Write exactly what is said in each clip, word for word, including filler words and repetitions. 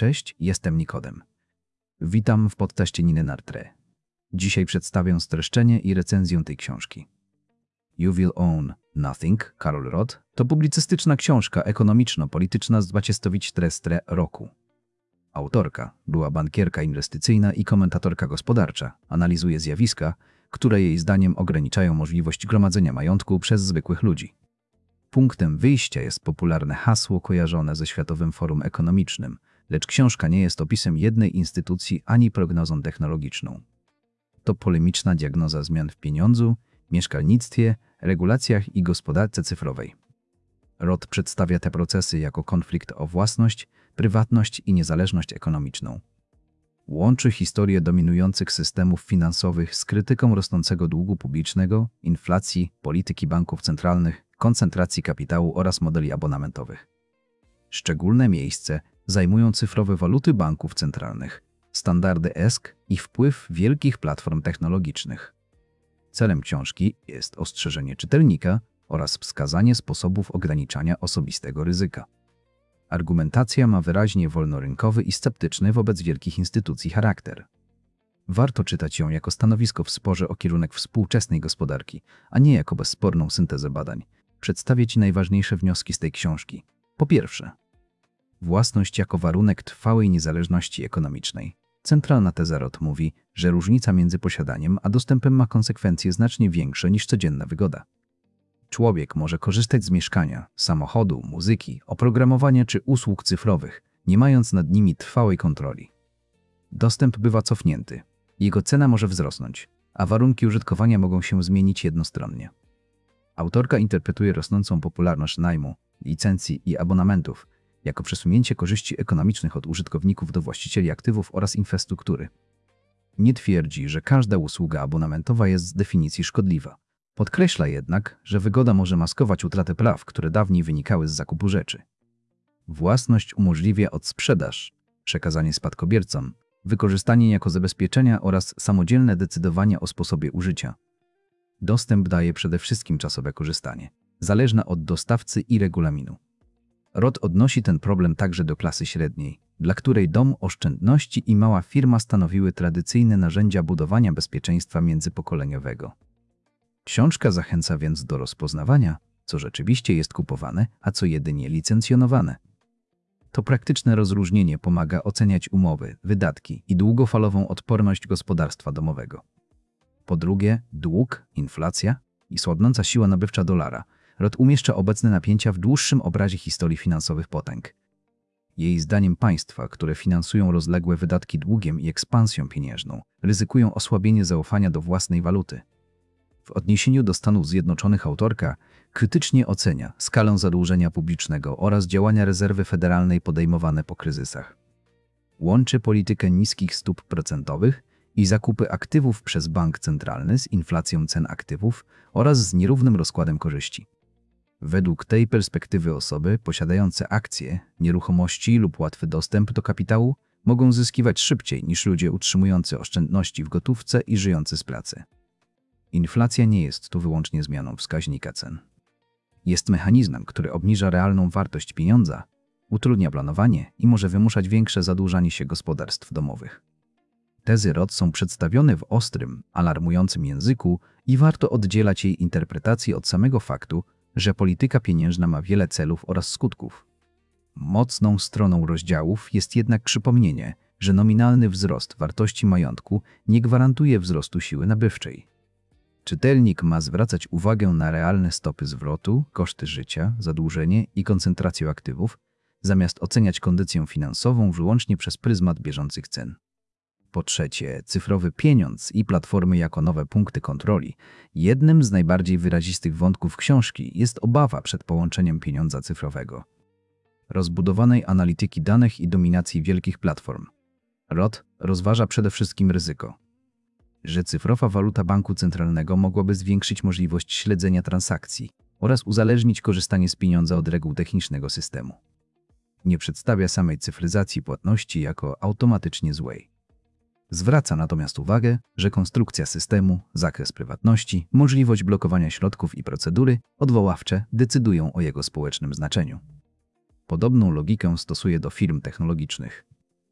Cześć, jestem Nikodem. Witam w podcaście Niny Nartre. Dzisiaj przedstawię streszczenie i recenzję tej książki. You Will Own Nothing, Carol Roth, to publicystyczna książka ekonomiczno-polityczna z dwudziestego czwartego roku. Autorka była bankierka inwestycyjna i komentatorka gospodarcza. Analizuje zjawiska, które jej zdaniem ograniczają możliwość gromadzenia majątku przez zwykłych ludzi. Punktem wyjścia jest popularne hasło kojarzone ze Światowym Forum Ekonomicznym, lecz książka nie jest opisem jednej instytucji ani prognozą technologiczną. To polemiczna diagnoza zmian w pieniądzu, mieszkalnictwie, regulacjach i gospodarce cyfrowej. Roth przedstawia te procesy jako konflikt o własność, prywatność i niezależność ekonomiczną. Łączy historię dominujących systemów finansowych z krytyką rosnącego długu publicznego, inflacji, polityki banków centralnych, koncentracji kapitału oraz modeli abonamentowych. Szczególne miejsce zajmują cyfrowe waluty banków centralnych, standardy E S K i wpływ wielkich platform technologicznych. Celem książki jest ostrzeżenie czytelnika oraz wskazanie sposobów ograniczania osobistego ryzyka. Argumentacja ma wyraźnie wolnorynkowy i sceptyczny wobec wielkich instytucji charakter. Warto czytać ją jako stanowisko w sporze o kierunek współczesnej gospodarki, a nie jako bezsporną syntezę badań. Przedstawię Ci najważniejsze wnioski z tej książki. Po pierwsze, własność jako warunek trwałej niezależności ekonomicznej. Centralna teza Roth mówi, że różnica między posiadaniem a dostępem ma konsekwencje znacznie większe niż codzienna wygoda. Człowiek może korzystać z mieszkania, samochodu, muzyki, oprogramowania czy usług cyfrowych, nie mając nad nimi trwałej kontroli. Dostęp bywa cofnięty, jego cena może wzrosnąć, a warunki użytkowania mogą się zmienić jednostronnie. Autorka interpretuje rosnącą popularność najmu, licencji i abonamentów jako przesunięcie korzyści ekonomicznych od użytkowników do właścicieli aktywów oraz infrastruktury. Nie twierdzi, że każda usługa abonamentowa jest z definicji szkodliwa. Podkreśla jednak, że wygoda może maskować utratę praw, które dawniej wynikały z zakupu rzeczy. Własność umożliwia odsprzedaż, przekazanie spadkobiercom, wykorzystanie jako zabezpieczenia oraz samodzielne decydowanie o sposobie użycia. Dostęp daje przede wszystkim czasowe korzystanie, zależne od dostawcy i regulaminu. Roth odnosi ten problem także do klasy średniej, dla której dom oszczędności i mała firma stanowiły tradycyjne narzędzia budowania bezpieczeństwa międzypokoleniowego. Książka zachęca więc do rozpoznawania, co rzeczywiście jest kupowane, a co jedynie licencjonowane. To praktyczne rozróżnienie pomaga oceniać umowy, wydatki i długofalową odporność gospodarstwa domowego. Po drugie, dług, inflacja i słabnąca siła nabywcza dolara. Roth umieszcza obecne napięcia w dłuższym obrazie historii finansowych potęg. Jej zdaniem państwa, które finansują rozległe wydatki długiem i ekspansją pieniężną, ryzykują osłabienie zaufania do własnej waluty. W odniesieniu do Stanów Zjednoczonych autorka krytycznie ocenia skalę zadłużenia publicznego oraz działania rezerwy federalnej podejmowane po kryzysach. Łączy politykę niskich stóp procentowych i zakupy aktywów przez bank centralny z inflacją cen aktywów oraz z nierównym rozkładem korzyści. Według tej perspektywy osoby posiadające akcje, nieruchomości lub łatwy dostęp do kapitału mogą zyskiwać szybciej niż ludzie utrzymujący oszczędności w gotówce i żyjący z pracy. Inflacja nie jest tu wyłącznie zmianą wskaźnika cen. Jest mechanizmem, który obniża realną wartość pieniądza, utrudnia planowanie i może wymuszać większe zadłużanie się gospodarstw domowych. Tezy Roth są przedstawione w ostrym, alarmującym języku i warto oddzielać jej interpretację od samego faktu, że polityka pieniężna ma wiele celów oraz skutków. Mocną stroną rozdziałów jest jednak przypomnienie, że nominalny wzrost wartości majątku nie gwarantuje wzrostu siły nabywczej. Czytelnik ma zwracać uwagę na realne stopy zwrotu, koszty życia, zadłużenie i koncentrację aktywów, zamiast oceniać kondycję finansową wyłącznie przez pryzmat bieżących cen. Po trzecie, cyfrowy pieniądz i platformy jako nowe punkty kontroli. Jednym z najbardziej wyrazistych wątków książki jest obawa przed połączeniem pieniądza cyfrowego, rozbudowanej analityki danych i dominacji wielkich platform. Roth rozważa przede wszystkim ryzyko, że cyfrowa waluta banku centralnego mogłaby zwiększyć możliwość śledzenia transakcji oraz uzależnić korzystanie z pieniądza od reguł technicznego systemu. Nie przedstawia samej cyfryzacji płatności jako automatycznie złej. Zwraca natomiast uwagę, że konstrukcja systemu, zakres prywatności, możliwość blokowania środków i procedury odwoławcze decydują o jego społecznym znaczeniu. Podobną logikę stosuje do firm technologicznych.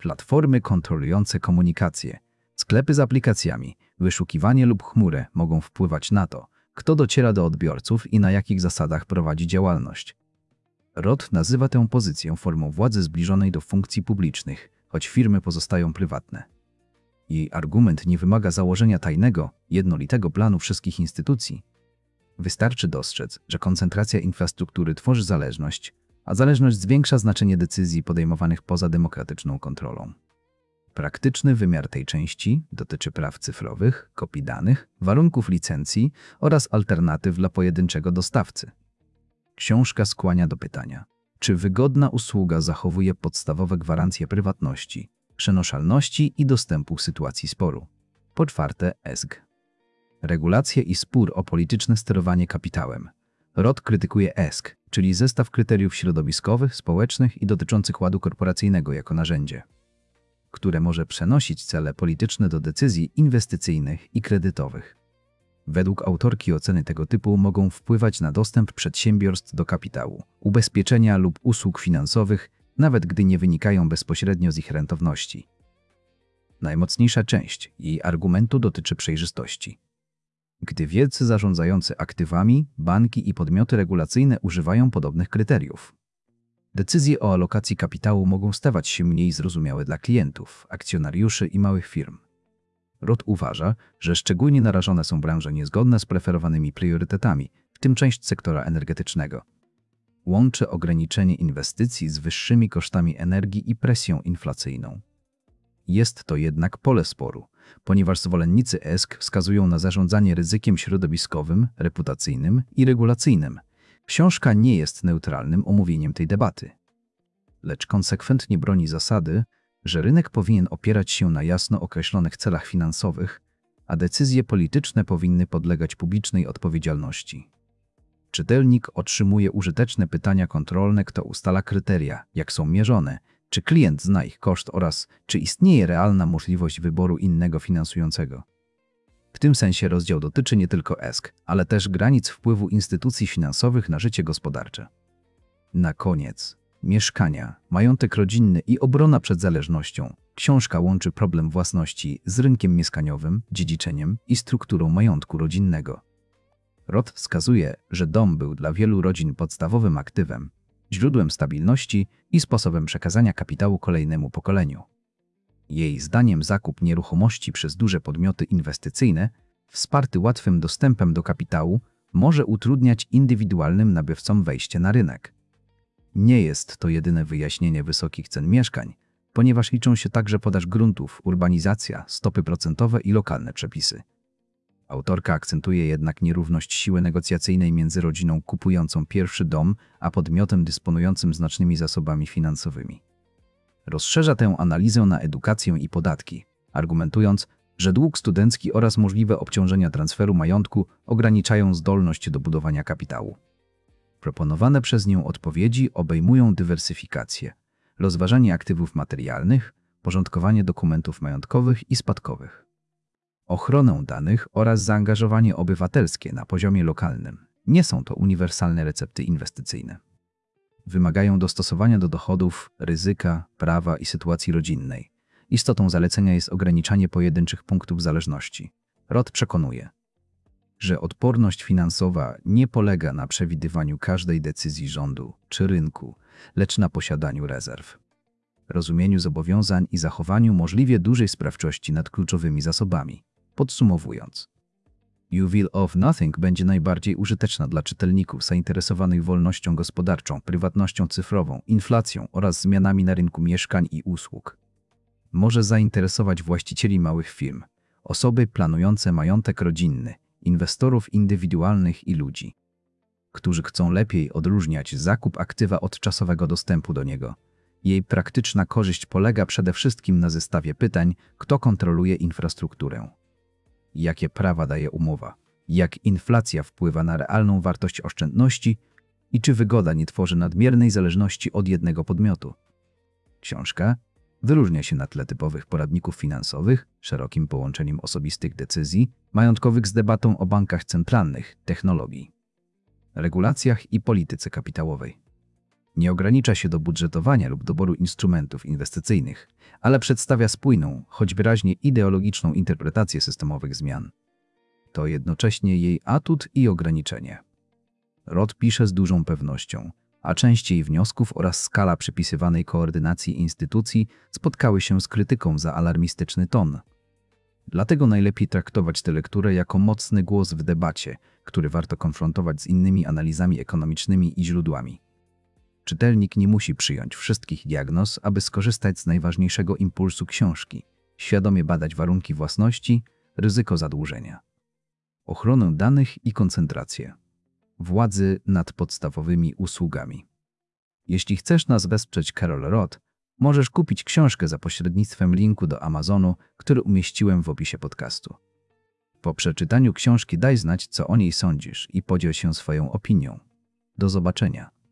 Platformy kontrolujące komunikację, sklepy z aplikacjami, wyszukiwanie lub chmurę mogą wpływać na to, kto dociera do odbiorców i na jakich zasadach prowadzi działalność. Roth nazywa tę pozycję formą władzy zbliżonej do funkcji publicznych, choć firmy pozostają prywatne. Jej argument nie wymaga założenia tajnego, jednolitego planu wszystkich instytucji. Wystarczy dostrzec, że koncentracja infrastruktury tworzy zależność, a zależność zwiększa znaczenie decyzji podejmowanych poza demokratyczną kontrolą. Praktyczny wymiar tej części dotyczy praw cyfrowych, kopii danych, warunków licencji oraz alternatyw dla pojedynczego dostawcy. Książka skłania do pytania, czy wygodna usługa zachowuje podstawowe gwarancje prywatności, przenoszalności i dostępu w sytuacji sporu. Po czwarte, E S G. Regulacje i spór o polityczne sterowanie kapitałem. Roth krytykuje E S G, czyli zestaw kryteriów środowiskowych, społecznych i dotyczących ładu korporacyjnego jako narzędzie, które może przenosić cele polityczne do decyzji inwestycyjnych i kredytowych. Według autorki oceny tego typu mogą wpływać na dostęp przedsiębiorstw do kapitału, ubezpieczenia lub usług finansowych, nawet gdy nie wynikają bezpośrednio z ich rentowności. Najmocniejsza część jej argumentu dotyczy przejrzystości. Gdy wielcy zarządzający aktywami, banki i podmioty regulacyjne używają podobnych kryteriów, decyzje o alokacji kapitału mogą stawać się mniej zrozumiałe dla klientów, akcjonariuszy i małych firm. Roth uważa, że szczególnie narażone są branże niezgodne z preferowanymi priorytetami, w tym część sektora energetycznego. Łączy ograniczenie inwestycji z wyższymi kosztami energii i presją inflacyjną. Jest to jednak pole sporu, ponieważ zwolennicy E S G wskazują na zarządzanie ryzykiem środowiskowym, reputacyjnym i regulacyjnym. Książka nie jest neutralnym omówieniem tej debaty, lecz konsekwentnie broni zasady, że rynek powinien opierać się na jasno określonych celach finansowych, a decyzje polityczne powinny podlegać publicznej odpowiedzialności. Czytelnik otrzymuje użyteczne pytania kontrolne, kto ustala kryteria, jak są mierzone, czy klient zna ich koszt oraz czy istnieje realna możliwość wyboru innego finansującego. W tym sensie rozdział dotyczy nie tylko E S G, ale też granic wpływu instytucji finansowych na życie gospodarcze. Na koniec, mieszkania, majątek rodzinny i obrona przed zależnością. Książka łączy problem własności z rynkiem mieszkaniowym, dziedziczeniem i strukturą majątku rodzinnego. Roth wskazuje, że dom był dla wielu rodzin podstawowym aktywem, źródłem stabilności i sposobem przekazania kapitału kolejnemu pokoleniu. Jej zdaniem zakup nieruchomości przez duże podmioty inwestycyjne, wsparty łatwym dostępem do kapitału, może utrudniać indywidualnym nabywcom wejście na rynek. Nie jest to jedyne wyjaśnienie wysokich cen mieszkań, ponieważ liczą się także podaż gruntów, urbanizacja, stopy procentowe i lokalne przepisy. Autorka akcentuje jednak nierówność siły negocjacyjnej między rodziną kupującą pierwszy dom, a podmiotem dysponującym znacznymi zasobami finansowymi. Rozszerza tę analizę na edukację i podatki, argumentując, że dług studencki oraz możliwe obciążenia transferu majątku ograniczają zdolność do budowania kapitału. Proponowane przez nią odpowiedzi obejmują dywersyfikację, rozważanie aktywów materialnych, porządkowanie dokumentów majątkowych i spadkowych, ochronę danych oraz zaangażowanie obywatelskie na poziomie lokalnym. Nie są to uniwersalne recepty inwestycyjne. Wymagają dostosowania do dochodów, ryzyka, prawa i sytuacji rodzinnej. Istotą zalecenia jest ograniczanie pojedynczych punktów zależności. Roth przekonuje, że odporność finansowa nie polega na przewidywaniu każdej decyzji rządu czy rynku, lecz na posiadaniu rezerw, rozumieniu zobowiązań i zachowaniu możliwie dużej sprawczości nad kluczowymi zasobami. Podsumowując, You Will of Nothing będzie najbardziej użyteczna dla czytelników zainteresowanych wolnością gospodarczą, prywatnością cyfrową, inflacją oraz zmianami na rynku mieszkań i usług. Może zainteresować właścicieli małych firm, osoby planujące majątek rodzinny, inwestorów indywidualnych i ludzi, którzy chcą lepiej odróżniać zakup aktywa od czasowego dostępu do niego. Jej praktyczna korzyść polega przede wszystkim na zestawie pytań, kto kontroluje infrastrukturę, jakie prawa daje umowa, jak inflacja wpływa na realną wartość oszczędności i czy wygoda nie tworzy nadmiernej zależności od jednego podmiotu. Książka wyróżnia się na tle typowych poradników finansowych, szerokim połączeniem osobistych decyzji majątkowych z debatą o bankach centralnych, technologii, regulacjach i polityce kapitałowej. Nie ogranicza się do budżetowania lub doboru instrumentów inwestycyjnych, ale przedstawia spójną, choć wyraźnie ideologiczną interpretację systemowych zmian. To jednocześnie jej atut i ograniczenie. Roth pisze z dużą pewnością, a część jej wniosków oraz skala przypisywanej koordynacji instytucji spotkały się z krytyką za alarmistyczny ton. Dlatego najlepiej traktować tę lekturę jako mocny głos w debacie, który warto konfrontować z innymi analizami ekonomicznymi i źródłami. Czytelnik nie musi przyjąć wszystkich diagnoz, aby skorzystać z najważniejszego impulsu książki, świadomie badać warunki własności, ryzyko zadłużenia, ochronę danych i koncentrację, władzy nad podstawowymi usługami. Jeśli chcesz nas wesprzeć, Carol Roth, możesz kupić książkę za pośrednictwem linku do Amazonu, który umieściłem w opisie podcastu. Po przeczytaniu książki daj znać, co o niej sądzisz i podziel się swoją opinią. Do zobaczenia.